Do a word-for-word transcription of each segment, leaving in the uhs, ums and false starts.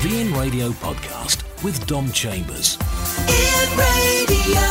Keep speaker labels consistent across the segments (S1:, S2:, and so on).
S1: The In Radio Podcast with Dom Chambers.
S2: In Radio.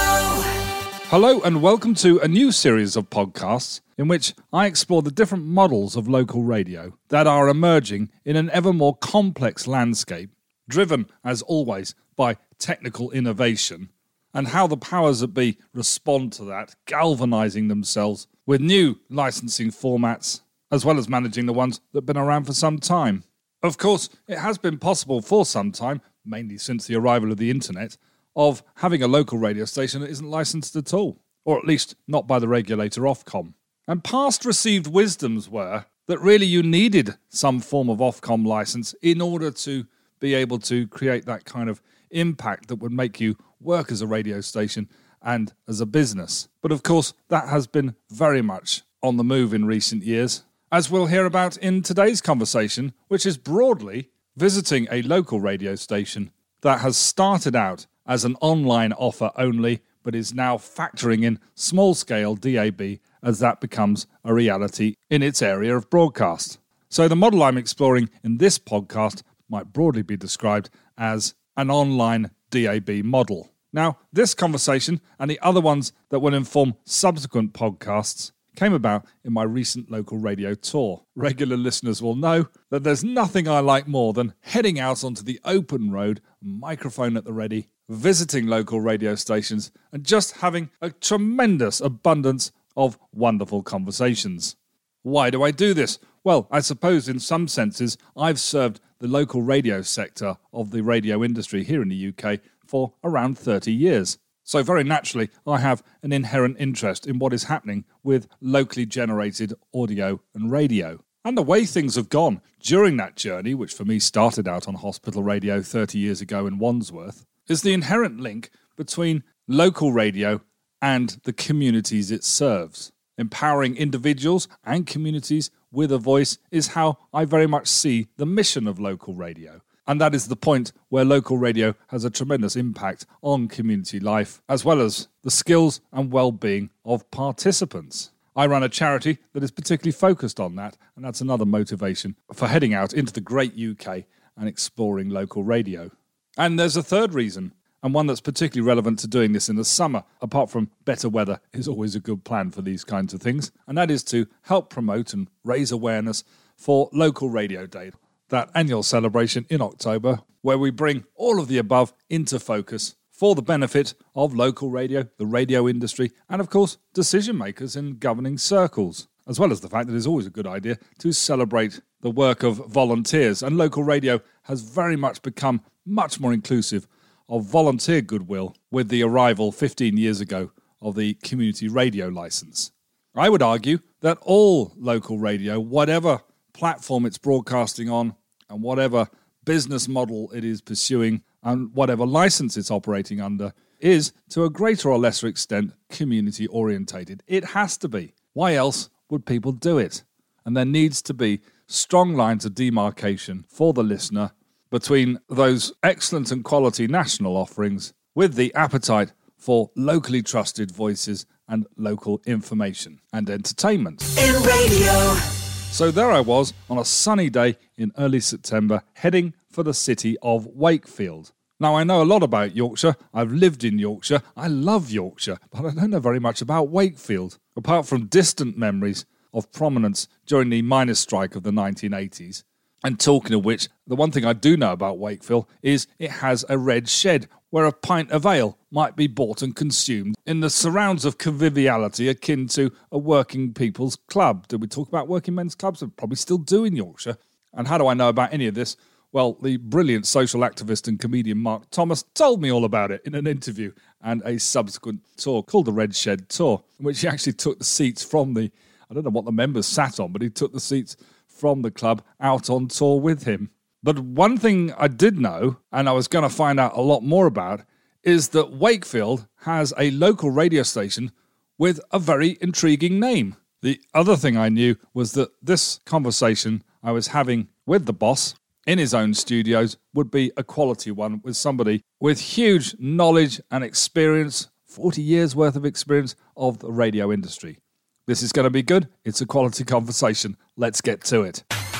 S3: Hello and welcome to a new series of podcasts in which I explore the different models of local radio that are emerging in an ever more complex landscape, driven, as always, by technical innovation, and how the powers that be respond to that, galvanising themselves with new licensing formats, as well as managing the ones that have been around for some time. Of course, it has been possible for some time, mainly since the arrival of the internet, of having a local radio station that isn't licensed at all, or at least not by the regulator Ofcom. And past received wisdoms were that really you needed some form of Ofcom license in order to be able to create that kind of impact that would make you work as a radio station and as a business. But of course, that has been very much on the move in recent years, as we'll hear about in today's conversation, which is broadly visiting a local radio station that has started out as an online offer only, but is now factoring in small-scale D A B as that becomes a reality in its area of broadcast. So the model I'm exploring in this podcast might broadly be described as an online D A B model. Now, this conversation and the other ones that will inform subsequent podcasts came about in my recent local radio tour. Regular listeners will know that there's nothing I like more than heading out onto the open road, microphone at the ready, visiting local radio stations, and just having a tremendous abundance of wonderful conversations. Why do I do this? Well, I suppose in some senses I've served the local radio sector of the radio industry here in the U K for around thirty years. So very naturally, I have an inherent interest in what is happening with locally generated audio and radio. And the way things have gone during that journey, which for me started out on hospital radio thirty years ago in Wandsworth, is the inherent link between local radio and the communities it serves. Empowering individuals and communities with a voice is how I very much see the mission of local radio. And that is the point where local radio has a tremendous impact on community life, as well as the skills and well-being of participants. I run a charity that is particularly focused on that, and that's another motivation for heading out into the great U K and exploring local radio. And there's a third reason, and one that's particularly relevant to doing this in the summer, apart from better weather is always a good plan for these kinds of things, and that is to help promote and raise awareness for Local Radio Day, that annual celebration in October, where we bring all of the above into focus for the benefit of local radio, the radio industry, and of course, decision makers in governing circles, as well as the fact that it's always a good idea to celebrate the work of volunteers, and local radio has very much become much more inclusive of volunteer goodwill with the arrival fifteen years ago of the community radio licence. I would argue that all local radio, whatever platform it's broadcasting on and whatever business model it is pursuing and whatever licence it's operating under, is to a greater or lesser extent community orientated. It has to be. Why else would people do it? And there needs to be strong lines of demarcation for the listener between those excellent and quality national offerings with the appetite for locally trusted voices and local information and entertainment.
S2: In Radio.
S3: So there I was on a sunny day in early September, heading for the city of Wakefield. Now, I know a lot about Yorkshire. I've lived in Yorkshire. I love Yorkshire, but I don't know very much about Wakefield, apart from distant memories of prominence during the miners' strike of the nineteen eighties. And talking of which, the one thing I do know about Wakefield is it has a red shed where a pint of ale might be bought and consumed in the surrounds of conviviality akin to a working people's club. Did we talk about working men's clubs? We probably still do in Yorkshire. And how do I know about any of this? Well, the brilliant social activist and comedian Mark Thomas told me all about it in an interview and a subsequent tour called the Red Shed Tour, in which he actually took the seats from the, I don't know what the members sat on, but he took the seats from the club out on tour with him. But one thing I did know, and I was going to find out a lot more about, is that Wakefield has a local radio station with a very intriguing name. The other thing I knew was that this conversation I was having with the boss in his own studios would be a quality one with somebody with huge knowledge and experience, forty years worth of experience of the radio industry. This is going to be good. It's a quality conversation. Let's get to it.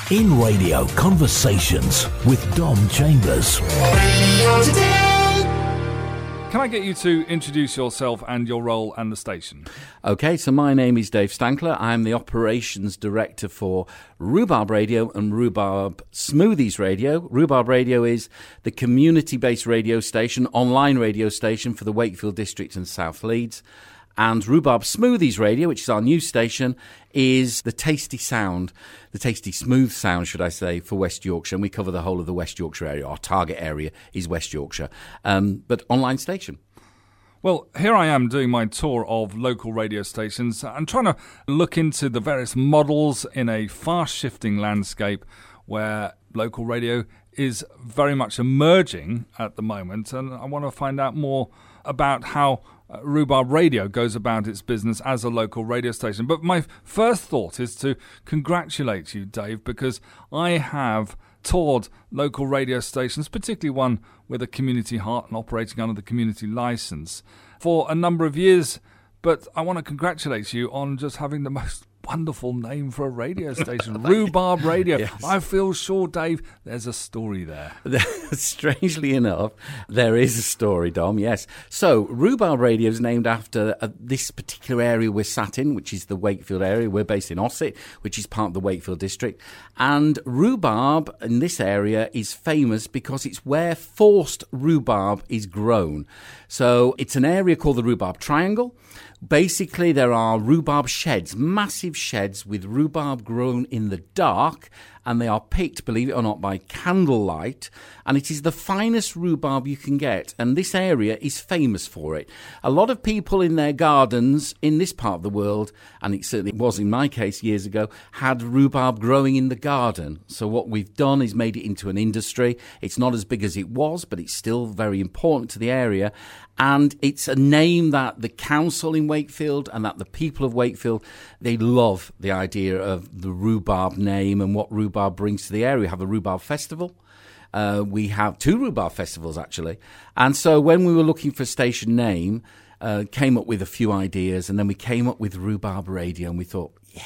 S1: In Radio Conversations with Dom Chambers.
S2: Radio Today.
S3: Can I get you to introduce yourself and your role and the station?
S4: Okay, so my name is Dave Stankler. I'm the Operations Director for Rhubarb Radio and Rhubarb Smoothies Radio. Rhubarb Radio is the community-based radio station, online radio station for the Wakefield District and South Leeds. And Rhubarb Smoothies Radio, which is our new station, is the tasty sound, the tasty smooth sound, should I say, for West Yorkshire. And we cover the whole of the West Yorkshire area. Our target area is West Yorkshire, um, but online station.
S3: Well, here I am doing my tour of local radio stations and trying to look into the various models in a fast-shifting landscape where local radio is very much emerging at the moment. And I want to find out more about how Uh, Rhubarb Radio goes about its business as a local radio station. But my first thought is to congratulate you, Dave, because I have toured local radio stations, particularly one with a community heart and operating under the community licence, for a number of years. But I want to congratulate you on just having the most wonderful name for a radio station, Rhubarb Radio.
S4: Yes.
S3: I feel sure, Dave, there's a story there.
S4: Strangely enough, there is a story, Dom, yes. So, Rhubarb Radio is named after uh, this particular area we're sat in, which is the Wakefield area. We're based in Ossett, which is part of the Wakefield district. And rhubarb in this area is famous because it's where forced rhubarb is grown. So, it's an area called the Rhubarb Triangle. Basically, there are rhubarb sheds, massive sheds with rhubarb grown in the dark, and they are picked, believe it or not, by candlelight, and it is the finest rhubarb you can get, and this area is famous for it. A lot of people in their gardens in this part of the world, and it certainly was in my case years ago, had rhubarb growing in the garden. So what we've done is made it into an industry. It's not as big as it was, but it's still very important to the area, and it's a name that the council in Wakefield and that the people of Wakefield, they love the idea of the rhubarb name and what rhubarb brings to the area. We have a rhubarb festival. Uh, we have two rhubarb festivals, actually. And so when we were looking for a station name, uh, came up with a few ideas, and then we came up with Rhubarb Radio, and we thought, yeah,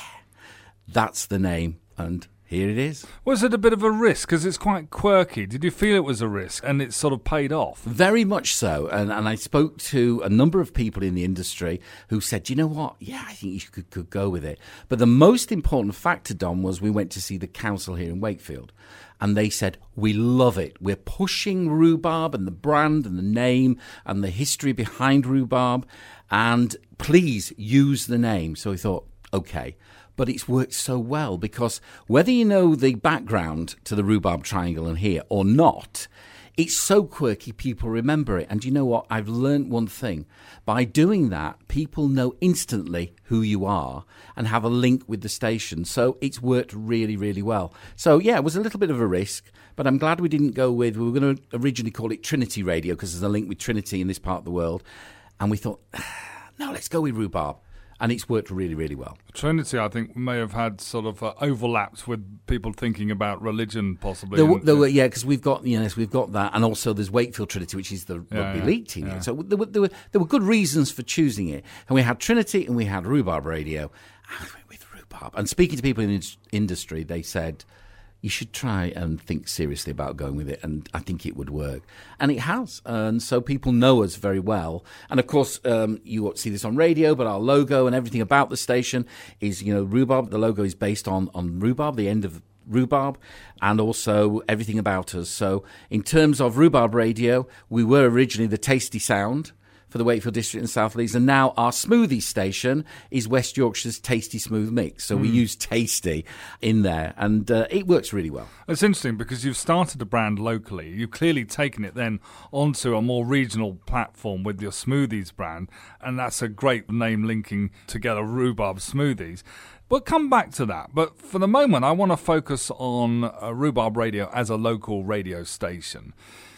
S4: that's the name. And here it is.
S3: Was it a bit of a risk? Because it's quite quirky. Did you feel it was a risk and it sort of paid off?
S4: Very much so. And, and I spoke to a number of people in the industry who said, you know what? Yeah, I think you could, could go with it. But the most important factor, Dom, was we went to see the council here in Wakefield. And they said, we love it. We're pushing rhubarb and the brand and the name and the history behind rhubarb. And please use the name. So we thought, okay. But it's worked so well because whether you know the background to the Rhubarb Triangle and here or not, it's so quirky people remember it. And you know what? I've learned one thing. By doing that, people know instantly who you are and have a link with the station. So it's worked really, really well. So, yeah, it was a little bit of a risk, but I'm glad we didn't go with, we were going to originally call it Trinity Radio because there's a link with Trinity in this part of the world. And we thought, no, let's go with Rhubarb. And it's worked really, really well.
S3: Trinity, I think, may have had sort of uh, overlaps with people thinking about religion, possibly.
S4: There, were,
S3: and,
S4: there were, yeah, because we've got, yes, we've got that, and also there's Wakefield Trinity, which is the
S3: Yeah,
S4: rugby
S3: yeah,
S4: league team.
S3: yeah.
S4: So there were, there were there were good reasons for choosing it, and we had Trinity and we had Rhubarb Radio, and we went with Rhubarb. And speaking to people in the industry, they said, you should try and think seriously about going with it, and I think it would work. And it has, and so people know us very well. And of course, um, you won't see this on radio, but our logo and everything about the station is, you know, rhubarb. The logo is based on, on rhubarb, the end of rhubarb, and also everything about us. So in terms of Rhubarb Radio, we were originally the tasty sound for the Wakefield District and South Leeds, and now our smoothie station is West Yorkshire's Tasty Smooth Mix. So mm. we use tasty in there, and uh, it works really well.
S3: It's interesting because you've started a brand locally. You've clearly taken it then onto a more regional platform with your smoothies brand, and that's a great name linking together Rhubarb Smoothies. We'll come back to that, but for the moment I want to focus on uh, Rhubarb Radio as a local radio station.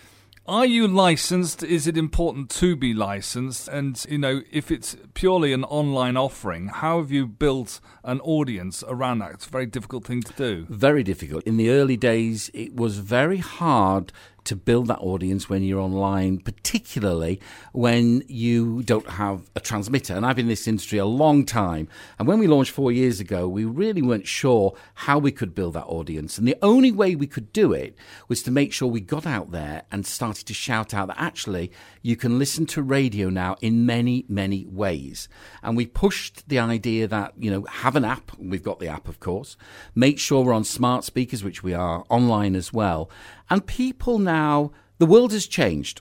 S3: Are you licensed? Is it important to be licensed? And, you know, if it's purely an online offering, how have you built an audience around that? It's a very difficult thing to do.
S4: Very difficult. In the early days, it was very hard to build that audience when you're online, particularly when you don't have a transmitter. And I've been in this industry a long time. And when we launched four years ago, we really weren't sure how we could build that audience. And the only way we could do it was to make sure we got out there and started to shout out that actually you can listen to radio now in many, many ways. And we pushed the idea that, you know, have an app. We've got the app, of course. Make sure we're on smart speakers, which we are, online as well. And people now, the world has changed.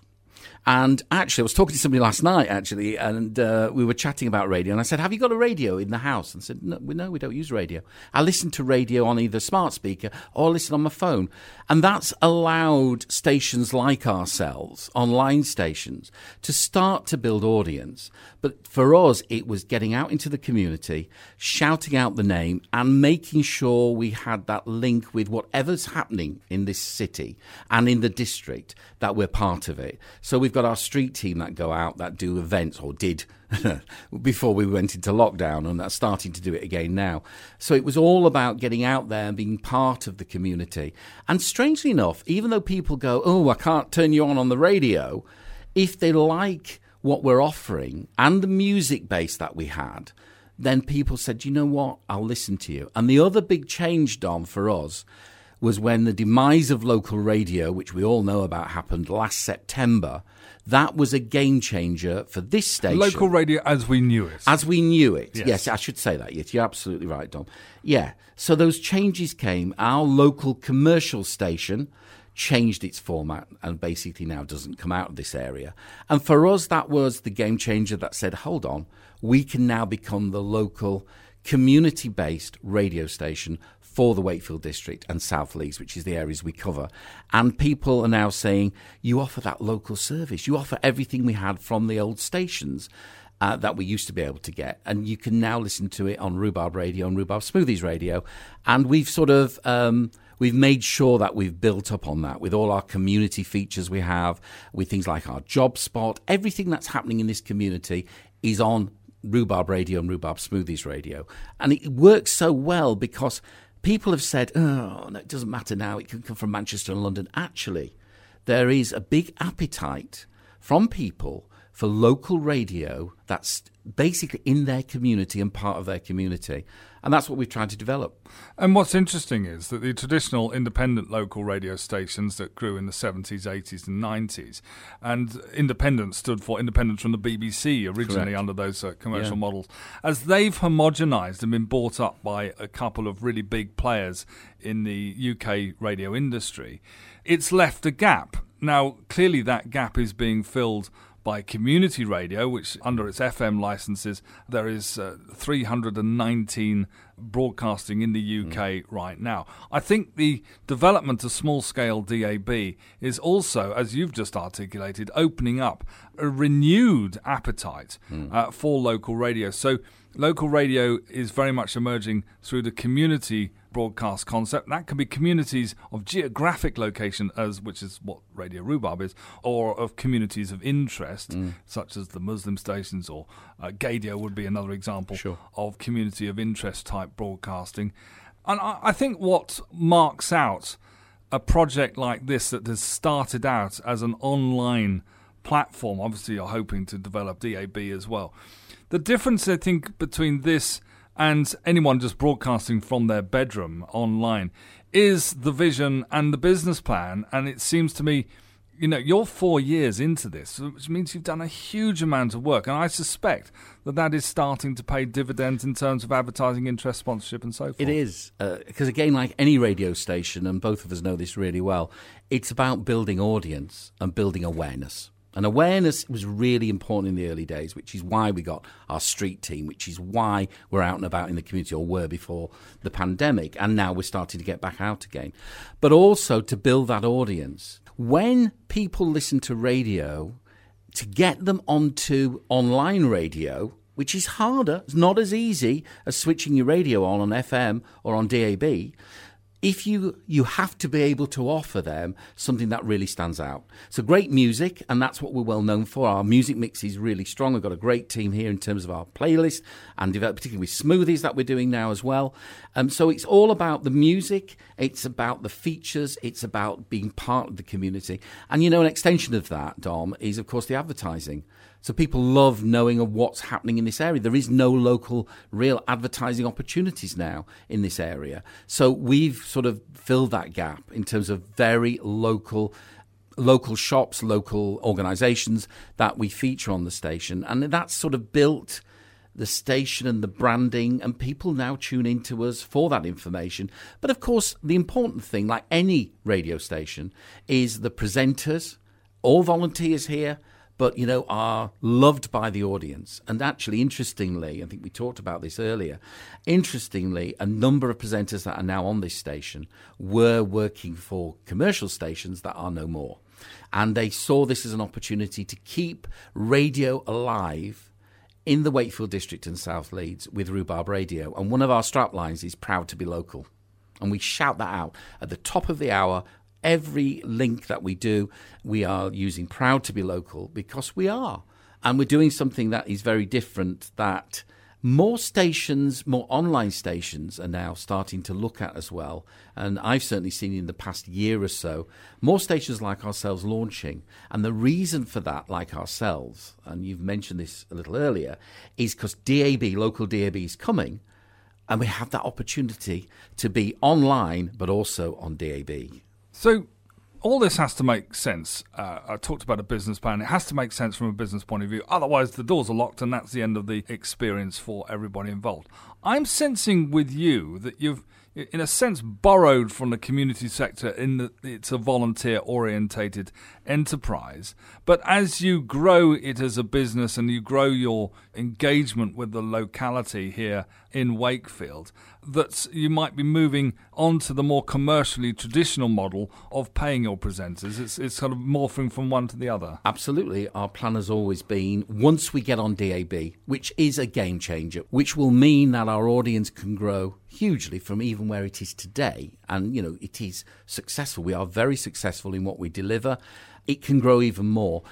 S4: And actually, I was talking to somebody last night, actually, and uh, we were chatting about radio. And I said, have you got a radio in the house? And said, no, we, no, we don't use radio. I listen to radio on either smart speaker or listen on my phone. And that's allowed stations like ourselves, online stations, to start to build audience. But for us, it was getting out into the community, shouting out the name, and making sure we had that link with whatever's happening in this city and in the district, that we're part of it. So we've got our street team that go out, that do events, or did before we went into lockdown, and that's starting to do it again now. So it was all about getting out there and being part of the community. And strangely enough, even though people go, oh, I can't turn you on on the radio, if they like what we're offering and the music base that we had, then people said, you know what, I'll listen to you. And the other big change, Dom, for us was when the demise of local radio, which we all know about, happened last September. That was a game changer for this station.
S3: Local radio as we knew it.
S4: As we knew it.
S3: Yes,
S4: yes I should say that. Yes, you're absolutely right, Dom. Yeah. So those changes came. Our local commercial station changed its format and basically now doesn't come out of this area. And for us, that was the game changer that said, hold on, we can now become the local community-based radio station for the Wakefield District and South Leeds, which is the areas we cover. And people are now saying, you offer that local service. You offer everything we had from the old stations uh, that we used to be able to get. And you can now listen to it on Rhubarb Radio and Rhubarb Smoothies Radio. And we've sort of... Um, We've made sure that we've built up on that with all our community features we have, with things like our job spot. Everything that's happening in this community is on Rhubarb Radio and Rhubarb Smoothies Radio. And it works so well because people have said, oh, no, it doesn't matter now, it can come from Manchester and London. Actually, there is a big appetite from people for local radio that's basically in their community and part of their community. And that's what we've tried to develop.
S3: And what's interesting is that the traditional independent local radio stations that grew in the seventies, eighties and nineties, and independent stood for independent from the B B C originally. Correct. Under those uh, commercial yeah. models, as they've homogenised and been bought up by a couple of really big players in the U K radio industry, it's left a gap. Now, clearly that gap is being filled by community radio, which under its F M licenses, there is uh, three hundred nineteen broadcasting in the U K mm. right now. I think the development of small-scale D A B is also, as you've just articulated, opening up a renewed appetite mm. uh, for local radio. So local radio is very much emerging through the community broadcast concept. That can be communities of geographic location, as which is what Radio Rhubarb is, or of communities of interest, mm. such as the Muslim stations, or uh, Gadio would be another example
S4: sure.
S3: of community of interest type broadcasting. And I, I think what marks out a project like this that has started out as an online platform, obviously you're hoping to develop D A B as well. The difference, I think, between this and anyone just broadcasting from their bedroom online is the vision and the business plan. And it seems to me, you know, you're four years into this, which means you've done a huge amount of work. And I suspect that that is starting to pay dividends in terms of advertising interest, sponsorship and so forth.
S4: It is. Because, uh, again, like any radio station, and both of us know this really well, it's about building audience and building awareness. And awareness was really important in the early days, which is why we got our street team, which is why we're out and about in the community, or were before the pandemic, and now we're starting to get back out again. But also to build that audience. When people listen to radio, to get them onto online radio, which is harder, it's not as easy as switching your radio on on F M or on D A B, if you you have to be able to offer them something that really stands out. So great music, and that's what we're well known for. Our music mix is really strong. We've got a great team here in terms of our playlist, and develop, particularly with smoothies that we're doing now as well. Um, so it's all about the music, it's about the features, it's about being part of the community. And, you know, an extension of that, Dom, is, of course, the advertising. So people love knowing of what's happening in this area. There is no local real advertising opportunities now in this area. So we've sort of filled that gap in terms of very local local shops, local organisations that we feature on the station. And that's sort of built the station and the branding, and people now tune into us for that information. But of course, the important thing, like any radio station, is the presenters, all volunteers here, but, you know, are loved by the audience. And actually, interestingly, I think we talked about this earlier, interestingly, a number of presenters that are now on this station were working for commercial stations that are no more. And they saw this as an opportunity to keep radio alive in the Wakefield district and South Leeds with Rhubarb Radio. And one of our strap lines is proud to be local. And we shout that out at the top of the hour. Every link that we do, we are using proud to be local, because we are. And we're doing something that is very different, that more stations, more online stations are now starting to look at as well. And I've certainly seen in the past year or so, more stations like ourselves launching. And the reason for that, like ourselves, and you've mentioned this a little earlier, is because D A B, local D A B is coming. And we have that opportunity to be online, but also on D A B.
S3: So all this has to make sense. Uh, I talked about a business plan. It has to make sense from a business point of view. Otherwise, the doors are locked, and that's the end of the experience for everybody involved. I'm sensing with you that you've, in a sense, borrowed from the community sector in that it's a volunteer-orientated enterprise. But as you grow it as a business and you grow your engagement with the locality here in Wakefield, that you might be moving on to the more commercially traditional model of paying your presenters. It's it's kind of morphing from one to the other.
S4: Absolutely. Our plan has always been, once we get on D A B, which is a game changer, which will mean that our audience can grow hugely from even where it is today. And, you know, it is successful. We are very successful in what we deliver. It can grow even more.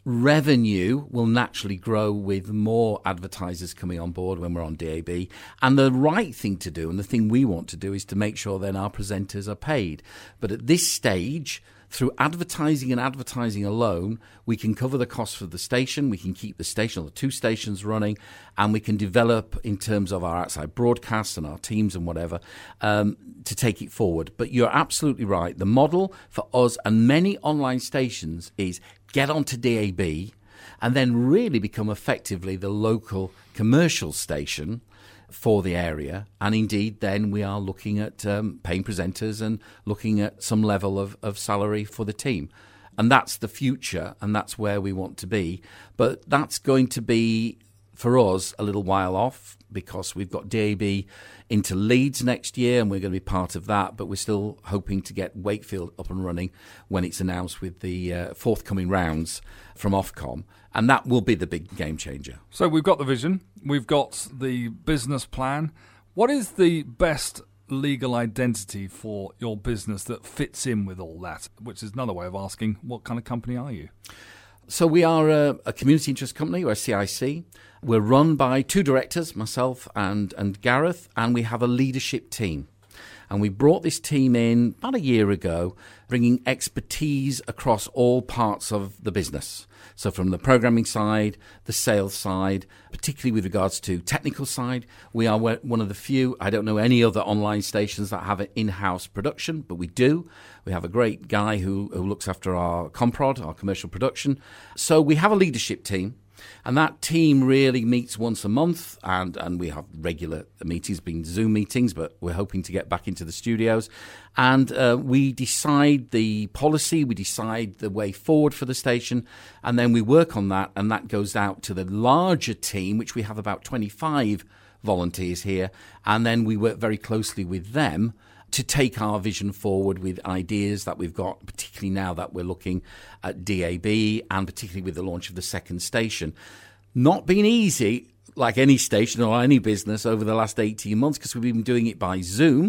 S4: Revenue will naturally grow with more advertisers coming on board when we're on D A B. And the right thing to do, and the thing we want to do, is to make sure then our presenters are paid. But at this stage, through advertising and advertising alone, we can cover the costs for the station, we can keep the station or the two stations running, and we can develop in terms of our outside broadcasts and our teams and whatever um, to take it forward. But you're absolutely right. The model for us and many online stations is get onto D A B and then really become effectively the local commercial station for the area. And indeed, then we are looking at um, paying presenters and looking at some level of, of salary for the team. And that's the future, and that's where we want to be. But that's going to be, for us, a little while off, because we've got D A B into Leeds next year, and we're going to be part of that. But we're still hoping to get Wakefield up and running when it's announced with the uh, forthcoming rounds from Ofcom. And that will be the big game changer.
S3: So we've got the vision, we've got the business plan. What is the best legal identity for your business that fits in with all that? Which is another way of asking, what kind of company are you?
S4: So we are a, a community interest company, or a C I C. We're run by two directors, myself and, and Gareth, and we have a leadership team. And we brought this team in about a year ago, bringing expertise across all parts of the business. So from the programming side, the sales side, particularly with regards to technical side, we are one of the few, I don't know any other online stations that have an in-house production, but we do. We have a great guy who, who looks after our Comprod, our commercial production. So we have a leadership team. And that team really meets once a month, and, and we have regular meetings, being Zoom meetings, but we're hoping to get back into the studios. And uh, we decide the policy, we decide the way forward for the station, and then we work on that, and that goes out to the larger team, which we have about twenty-five volunteers here, and then we work very closely with them to take our vision forward with ideas that we've got, particularly now that we're looking at D A B and particularly with the launch of the second station. Not been easy, like any station or any business, over the last eighteen months, because we've been doing it by Zoom,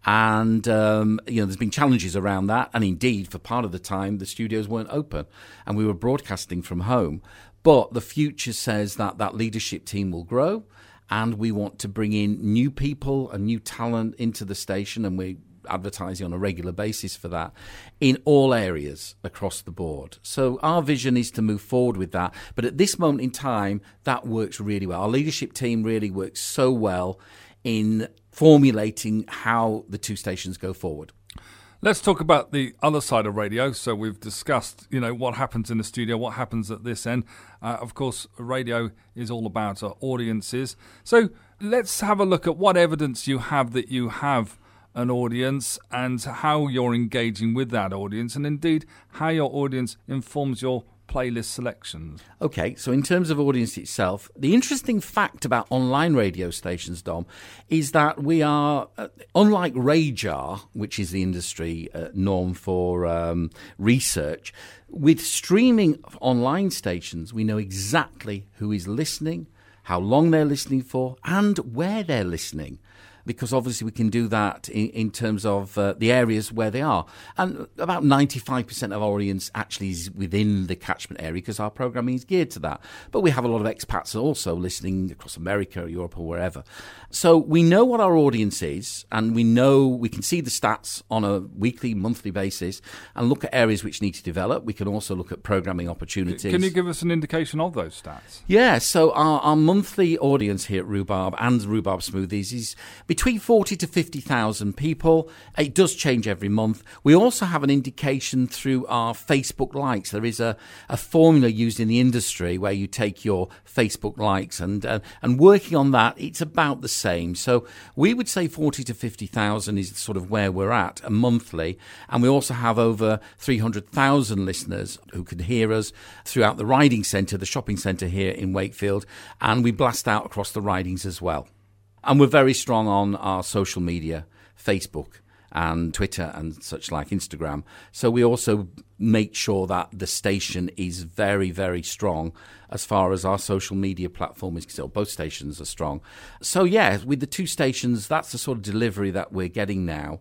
S4: And, um, you know, there's been challenges around that. And indeed, for part of the time, the studios weren't open and we were broadcasting from home. But the future says that that leadership team will grow, and we want to bring in new people and new talent into the station, and we're advertising on a regular basis for that in all areas across the board. So our vision is to move forward with that. But at this moment in time, that works really well. Our leadership team really works so well in formulating how the two stations go forward.
S3: Let's talk about the other side of radio. So we've discussed, you know, what happens in the studio, what happens at this end. Uh, of course, radio is all about uh, audiences. So let's have a look at what evidence you have that you have an audience and how you're engaging with that audience, and indeed how your audience informs your playlist selections.
S4: Okay, so in terms of audience itself, the interesting fact about online radio stations, Dom, is that we are, uh, unlike Radar, which is the industry uh, norm for um, research, with streaming online stations, we know exactly who is listening, how long they're listening for, and where they're listening. Because obviously we can do that in, in terms of uh, the areas where they are. And about ninety-five percent of our audience actually is within the catchment area because our programming is geared to that. But we have a lot of expats also listening across America or Europe or wherever. So we know what our audience is, and we know we can see the stats on a weekly, monthly basis and look at areas which need to develop. We can also look at programming opportunities.
S3: Can you give us an indication of those stats?
S4: Yeah, so our, our monthly audience here at Rhubarb and Rhubarb Smoothies is between forty to fifty thousand people. It does change every month. We also have an indication through our Facebook likes. There is a, a formula used in the industry where you take your Facebook likes, and uh, and working on that, it's about the same. So we would say forty to fifty thousand is sort of where we're at, a monthly. And we also have over three hundred thousand listeners who can hear us throughout the riding centre, the shopping centre here in Wakefield. And we blast out across the ridings as well. And we're very strong on our social media, Facebook and Twitter and such like, Instagram. So we also make sure that the station is very, very strong as far as our social media platform is concerned. Both stations are strong. So yeah, with the two stations, that's the sort of delivery that we're getting now.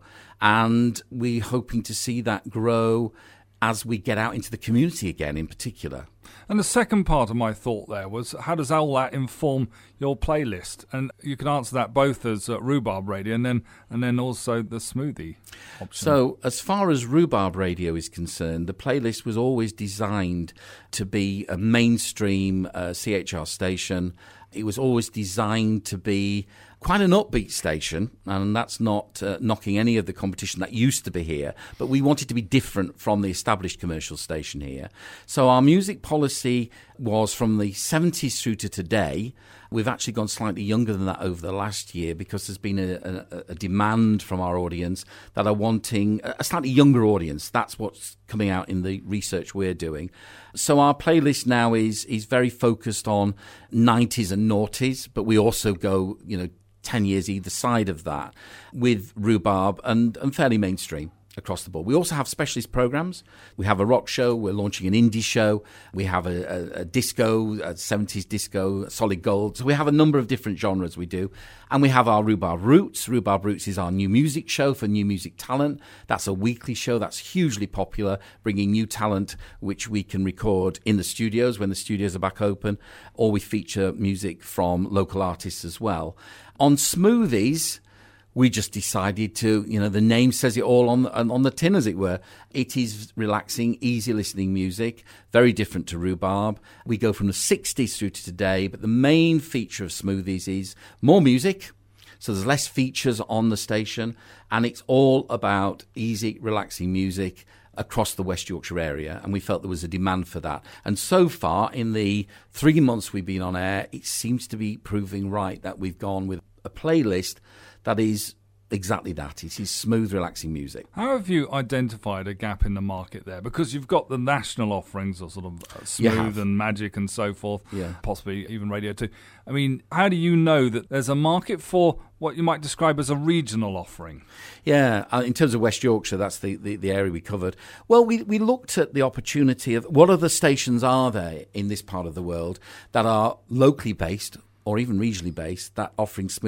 S4: And we're hoping to see that grow as we get out into the community again in particular.
S3: And the second part of my thought there was, how does all that inform your playlist? And you can answer that both as uh, Rhubarb Radio and then and then also the smoothie option.
S4: So as far as Rhubarb Radio is concerned, the playlist was always designed to be a mainstream uh, C H R station. It was always designed to be quite an upbeat station, and that's not uh, knocking any of the competition that used to be here, but we wanted to be different from the established commercial station here. So our music policy was from the seventies through to today. We've actually gone slightly younger than that over the last year because there's been a, a, a demand from our audience that are wanting a slightly younger audience. That's what's coming out in the research we're doing. So our playlist now is is very focused on nineties and noughties, but we also go, you know, ten years either side of that with Rhubarb and, and fairly mainstream across the board. We also have specialist programs. We have a rock show. We're launching an indie show. We have a, a, a disco, a seventies disco, solid gold. So we have a number of different genres we do. And we have our Rhubarb Roots. Rhubarb Roots is our new music show for new music talent. That's a weekly show that's hugely popular, bringing new talent which we can record in the studios when the studios are back open, or we feature music from local artists as well. On Smoothies, we just decided to, you know, the name says it all on the, on the tin, as it were. It is relaxing, easy listening music, very different to Rhubarb. We go from the sixties through to today, but the main feature of Smoothies is more music. So there's less features on the station, and it's all about easy, relaxing music across the West Yorkshire area, and we felt there was a demand for that. And so far, in the three months we've been on air, it seems to be proving right that we've gone with a playlist that is exactly that. It is smooth, relaxing music. How
S3: have you identified a gap in the market there? Because you've got the national offerings of sort of uh, Smooth and Magic and so forth,
S4: yeah.
S3: possibly even Radio two. I mean, how do you know that there's a market for what you might describe as a regional offering?
S4: Yeah, uh, in terms of West Yorkshire, that's the, the, the area we covered. Well, we, we looked at the opportunity of what other stations are there in this part of the world that are locally based or even regionally based, that offering smooth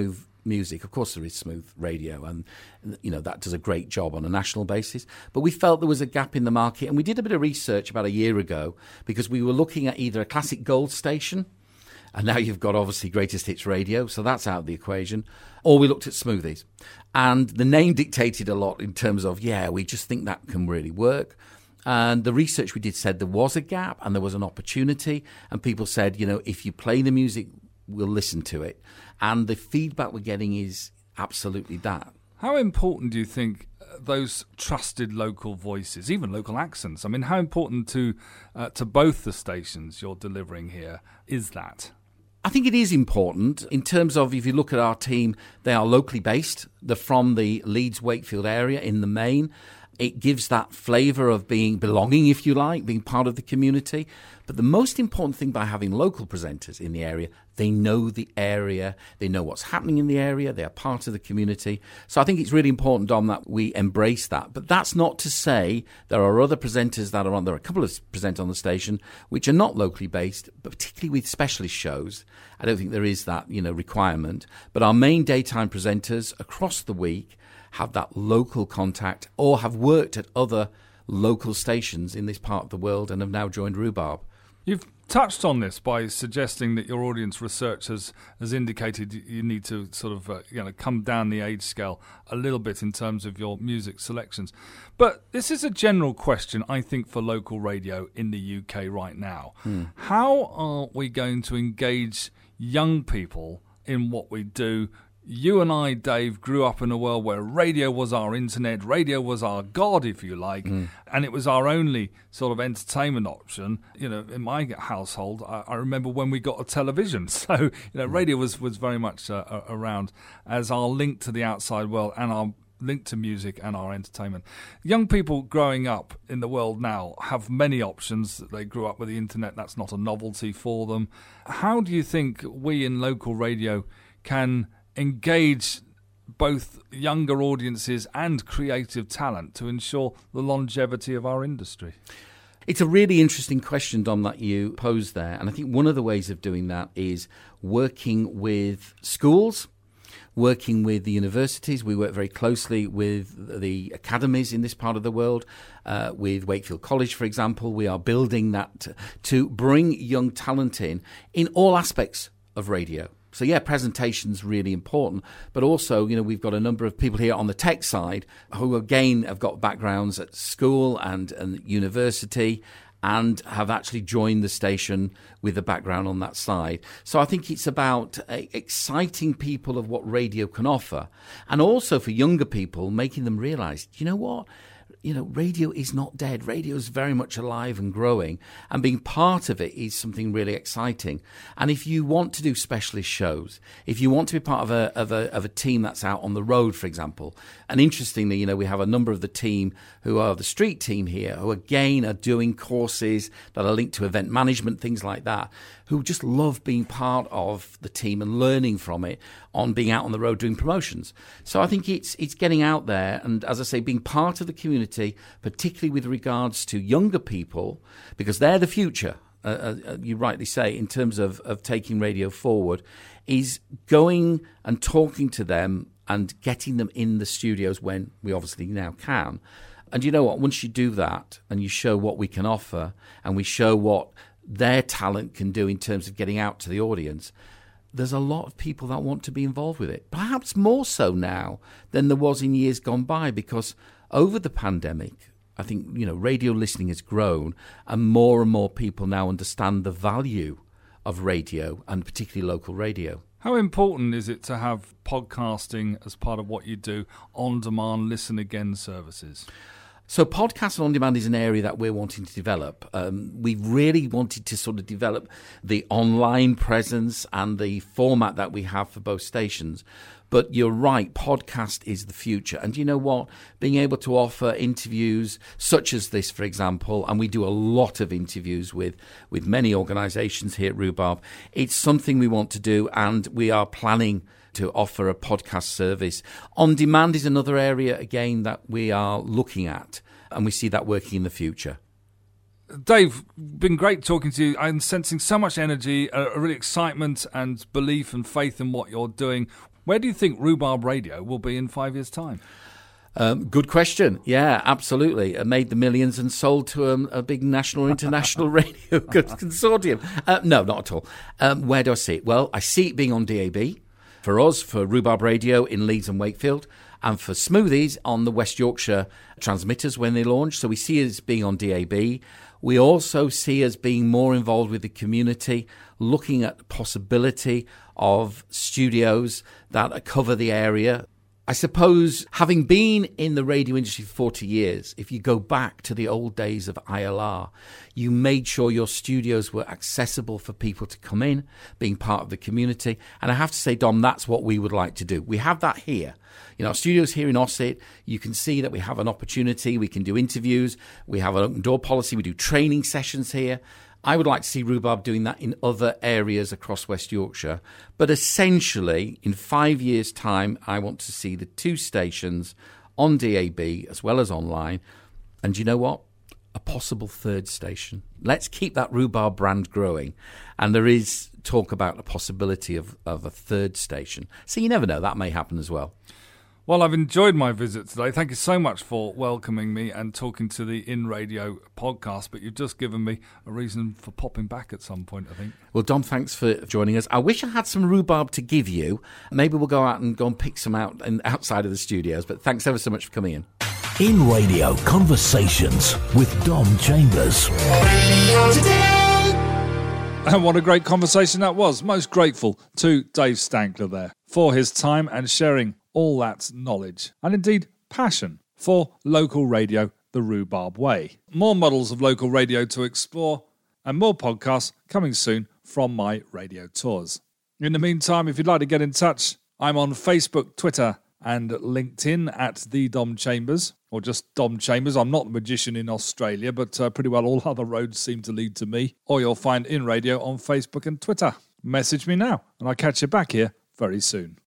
S4: music. Of course, there is Smooth Radio, and you know that does a great job on a national basis. But we felt there was a gap in the market, and we did a bit of research about a year ago because we were looking at either a classic gold station, and now you've got obviously Greatest Hits Radio, so that's out of the equation, or we looked at Smoothies. And the name dictated a lot in terms of, yeah, we just think that can really work. And the research we did said there was a gap and there was an opportunity, and people said, you know, if you play the music, we'll listen to it. And the feedback we're getting is absolutely that.
S3: How important do you think those trusted local voices, even local accents, I mean, how important to uh, to both the stations you're delivering here is that?
S4: I think it is important in terms of, if you look at our team, they are locally based. They're from the Leeds Wakefield area in the main. It gives that flavour of being belonging, if you like, being part of the community. But the most important thing by having local presenters in the area, they know the area, they know what's happening in the area, they are part of the community. So I think it's really important, Dom, that we embrace that. But that's not to say there are other presenters that are on, there are a couple of presenters on the station which are not locally based, but particularly with specialist shows. I don't think there is that, you know, requirement. But our main daytime presenters across the week have that local contact or have worked at other local stations in this part of the world and have now joined Rhubarb.
S3: You've touched on this by suggesting that your audience research has, has indicated you need to sort of uh, you know come down the age scale a little bit in terms of your music selections. But this is a general question, I think, for local radio in the U K right now. Hmm. How are we going to engage young people in what we do? You and I, Dave, grew up in a world where radio was our internet, radio was our God, if you like, mm. and it was our only sort of entertainment option. You know, in my household, I, I remember when we got a television. So, you know, radio was, was very much uh, around as our link to the outside world and our link to music and our entertainment. Young people growing up in the world now have many options. They grew up with the internet. That's not a novelty for them. How do you think we in local radio can engage both younger audiences and creative talent to ensure the longevity of our industry?
S4: It's a really interesting question, Dom, that you posed there. And I think one of the ways of doing that is working with schools, working with the universities. We work very closely with the academies in this part of the world. Uh, with Wakefield College, for example, we are building that to bring young talent in, in all aspects of radio. So, yeah, presentation's really important. But also, you know, we've got a number of people here on the tech side who, again, have got backgrounds at school and, and university and have actually joined the station with a background on that side. So I think it's about uh, exciting people of what radio can offer. And also for younger people, making them realise, you know what? You know, radio is not dead. Radio is very much alive and growing, and being part of it is something really exciting. And if you want to do specialist shows, if you want to be part of a of a of a team that's out on the road, for example, and interestingly, you know, we have a number of the team who are the street team here, who again are doing courses that are linked to event management, things like that, who just love being part of the team and learning from it on being out on the road doing promotions. So I think it's it's getting out there and, as I say, being part of the community, particularly with regards to younger people, because they're the future, uh, uh, you rightly say, in terms of, of taking radio forward, is going and talking to them and getting them in the studios when we obviously now can. And you know what, once you do that and you show what we can offer and we show what their talent can do in terms of getting out to the audience, there's a lot of people that want to be involved with it. Perhaps more so now than there was in years gone by, because over the pandemic, I think, you know, radio listening has grown and more and more people now understand the value of radio and particularly local radio.
S3: How important is it to have podcasting as part of what you do, on-demand, listen-again services?
S4: So podcast and on-demand is an area that we're wanting to develop. Um, we've really wanted to sort of develop the online presence and the format that we have for both stations. But you're right, podcast is the future. And you know what? Being able to offer interviews such as this, for example, and we do a lot of interviews with, with many organisations here at Rhubarb, it's something we want to do, and we are planning to offer a podcast service. On demand is another area, again, that we are looking at, and we see that working in the future.
S3: Dave, been great talking to you. I'm sensing so much energy, a, a real excitement and belief and faith in what you're doing. Where do you think Rhubarb Radio will be in five years' time?
S4: Um, good question. Yeah, absolutely. It made the millions and sold to um, a big national or international radio consortium. Uh, no, not at all. Um, where do I see it? Well, I see it being on D A B. For us, for Rhubarb Radio in Leeds and Wakefield, and for Smoothies on the West Yorkshire transmitters when they launch. So we see us being on D A B. We also see us being more involved with the community, looking at the possibility of studios that cover the area. I suppose, having been in the radio industry for forty years, if you go back to the old days of I L R, you made sure your studios were accessible for people to come in, being part of the community. And I have to say, Dom, that's what we would like to do. We have that here. You know, our studios here in Ossett, you can see that we have an opportunity. We can do interviews. We have an open door policy. We do training sessions here. I would like to see Rhubarb doing that in other areas across West Yorkshire. But essentially, in five years' time, I want to see the two stations on D A B as well as online. And you know what? A possible third station. Let's keep that Rhubarb brand growing. And there is talk about the possibility of, of a third station. So you never know. That may happen as well.
S3: Well, I've enjoyed my visit today. Thank you so much for welcoming me and talking to the In Radio podcast. But you've just given me a reason for popping back at some point, I think.
S4: Well, Dom, thanks for joining us. I wish I had some rhubarb to give you. Maybe we'll go out and go and pick some out in, outside of the studios. But thanks ever so much for coming in.
S1: In Radio Conversations with Dom Chambers.
S2: Radio Today.
S3: And what a great conversation that was. Most grateful to Dave Stankler there for his time and sharing all that knowledge and indeed passion for local radio the Rhubarb way. More models of local radio to explore and more podcasts coming soon from my radio tours. In the meantime, if you'd like to get in touch, I'm on Facebook, Twitter and LinkedIn at The Dom Chambers, or just Dom Chambers. I'm not the magician in Australia, but uh, pretty well all other roads seem to lead to me. Or you'll find In Radio on Facebook and Twitter. Message me now and I'll catch you back here very soon.